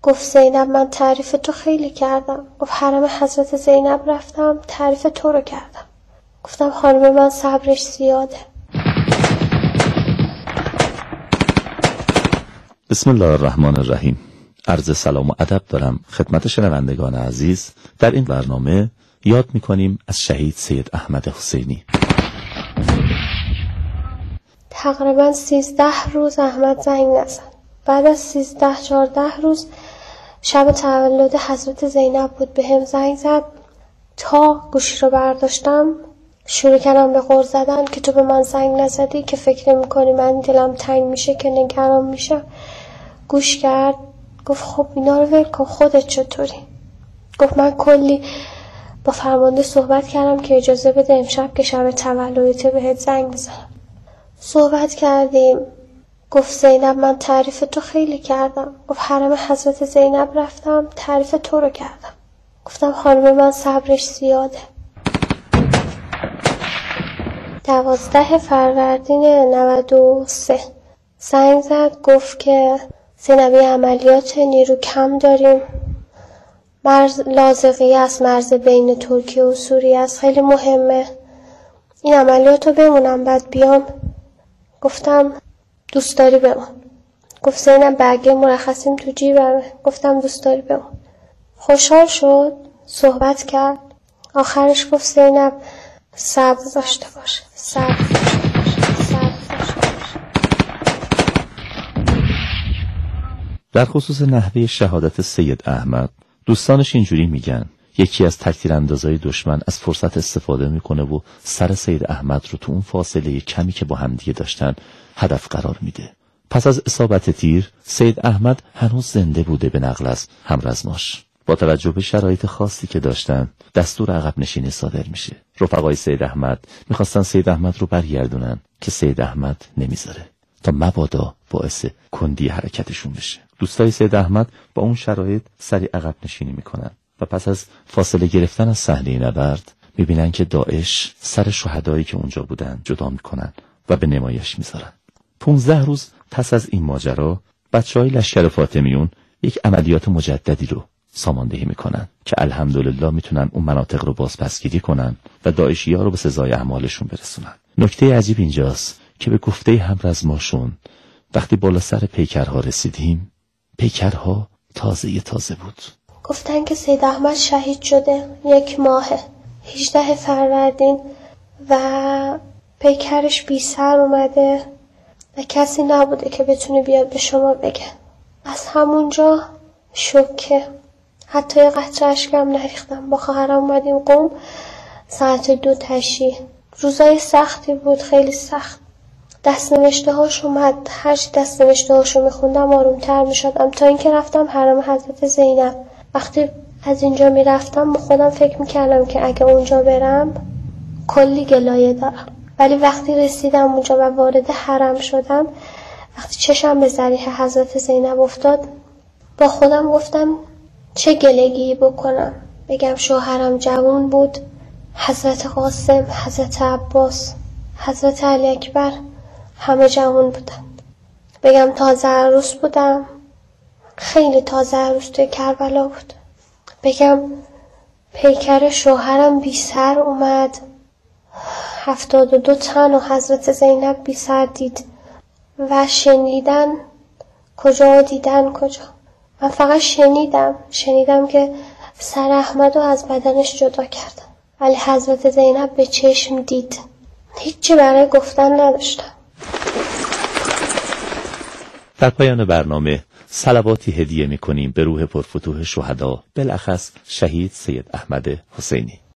گفت زینب من تعریف تو خیلی کردم. گفت حرم حضرت زینب رفتم تعریف تو رو کردم. گفتم خانم من صبرش زیاده. بسم الله الرحمن الرحیم. عرض سلام و ادب دارم خدمت شنوندگان عزیز. در این برنامه یاد میکنیم از شهید سید احمد حسینی. تقریبا 13 روز احمد زنگ نزد. بعد از 13-14 روز شب تولد حضرت زینب بود، به هم زنگ زد. تا گوشی رو برداشتم شروع کردم به غر زدن که تو به من زنگ نزدی، که فکر میکنی من دلم تنگ میشه، که نگران میشم. گوش کرد، گفت خب اینا رو ول کن، خودت چطوری؟ گفت من کلی با فرمانده صحبت کردم که اجازه بده امشب که شب تولدت بهت زنگ بزنم. صحبت کردیم. گفت زینب من تعریف تو خیلی کردم. گفت حرم حضرت زینب رفتم تعریف تو رو کردم. گفتم خانم من صبرش زیاده. 12 فروردین 93 زنگ زد، گفت که زینبی عملیات نیرو کم داریم، لاذقیه است، مرز بین ترکیه و سوریه است، خیلی مهمه، این عملیات رو بمونم بعد بیام. گفتم دوست داری بمون. گفت زینب برگه مرخصیم تو جیبمه. گفتم دوست داری بمون. خوشحال شد، صحبت کرد. آخرش گفت زینب صبر داشته باشه، صبر داشته باشه، صبر داشته باشه. در خصوص نحوه شهادت سید احمد دوستانش اینجوری میگن یکی از تکتیراندازای دشمن از فرصت استفاده میکنه و سر سید احمد رو تو اون فاصله کمی که با همدیگه داشتن هدف قرار میده. پس از اصابت تیر سید احمد هنوز زنده بوده به نقل از همرزماش. با توجه به شرایط خاصی که داشتن دستور عقب نشینی صادر میشه. رفقای سید احمد میخواستن سید احمد رو برگردونن که سید احمد نمیذاره تا مبادا باعث کندی حرکتشون بشه. دوستای سید احمد با اون شرایط سریع عقب نشینی میکنن و پس از فاصله گرفتن از صحنه نبرد میبینن که داعش سر شهدایی که اونجا بودن جدا میکنن و به نمایش میذارن. 15 روز پس از این ماجرا بچهای لشکر فاطمیون یک عملیات مجددی رو ساماندهی میکنن که الحمدلله میتونن اون مناطق رو بازپسگیری کنن و داعشی‌ها رو به سزای اعمالشون برسونن. نکته عجیب اینجاست که به گفته همرزماشون وقتی بالا سر پیکرها رسیدیم پیکرها تازه بود. گفتن که سید احمد شهید شده، 1 ماه 18 فروردین و پیکرش بی سر اومده و کسی نبوده که بتونه بیاد به شما بگه. از همونجا شوکه، حتی یه قطره اشکم نریختم. با خواهرم اومدیم قم ساعت 2 تشی. روزای سختی بود، خیلی سخت. دست نوشته هاش اومد، هرچی دست نوشته هاشو میخوندم آرومتر میشدم تا اینکه رفتم حرم حضرت زینب. وقتی از اینجا میرفتم با خودم فکر میکردم که اگه اونجا برم کلی گلایه دارم، ولی وقتی رسیدم اونجا و وارد حرم شدم، وقتی چشم به ضریح حضرت زینب افتاد با خودم گفتم چه گلگی بکنم. بگم شوهرم جوان بود، حضرت قاسم، حضرت عباس، حضرت علی اکبر همه جوان بودن. بگم تازه عروس بودم، خیلی تازه عروس توی کربلا بود. بگم پیکر شوهرم بی سر اومد، 72 تن و حضرت زینب بی سر دید و شنیدن کجا و دیدن کجا. من فقط شنیدم که سر احمد رو از بدنش جدا کردن، ولی حضرت زینب به چشم دید. هیچی برای گفتن نداشتم. در پایان برنامه صلواتی هدیه میکنیم به روح پرفتوح شهدا، بالاخص شهید سید احمد حسینی.